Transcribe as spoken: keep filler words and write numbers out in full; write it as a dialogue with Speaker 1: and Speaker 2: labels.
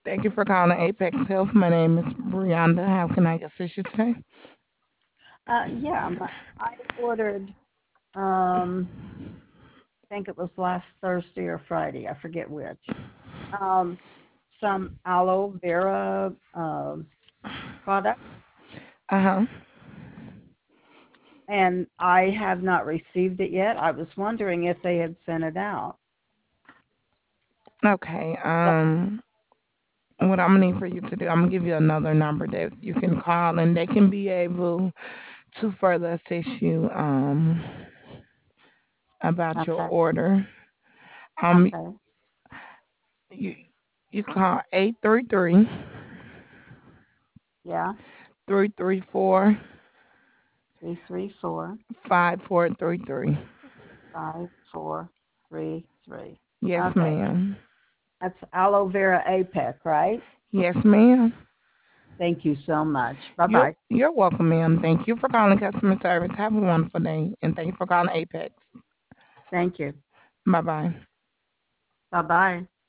Speaker 1: Thank you for calling Apex Health. My name is Brianda. How can I assist you today?
Speaker 2: Uh, yeah, my, I ordered, um, I think it was last Thursday or Friday, I forget which, um, some aloe vera um product,
Speaker 1: Uh huh.
Speaker 2: and I have not received it yet. I was wondering if they had sent it out.
Speaker 1: Okay.
Speaker 2: So,
Speaker 1: Um, what I'm gonna need for you to do, I'm gonna give you another number that you can call, and they can be able to further assist you um about your
Speaker 2: okay,
Speaker 1: order. Um,
Speaker 2: okay,
Speaker 1: you you call eight three three
Speaker 2: yeah,
Speaker 1: three three four
Speaker 2: three three four
Speaker 1: five four three three.
Speaker 2: five four three three.
Speaker 1: Yes,
Speaker 2: Okay,
Speaker 1: ma'am.
Speaker 2: that's aloe vera A P E C, right?
Speaker 1: Yes, ma'am.
Speaker 2: Thank you so much. Bye
Speaker 1: You're
Speaker 2: bye.
Speaker 1: you're welcome, ma'am. Thank you for calling customer service. Have a wonderful day, and thank you for calling Apex.
Speaker 2: Thank you.
Speaker 1: Bye bye.
Speaker 2: Bye bye.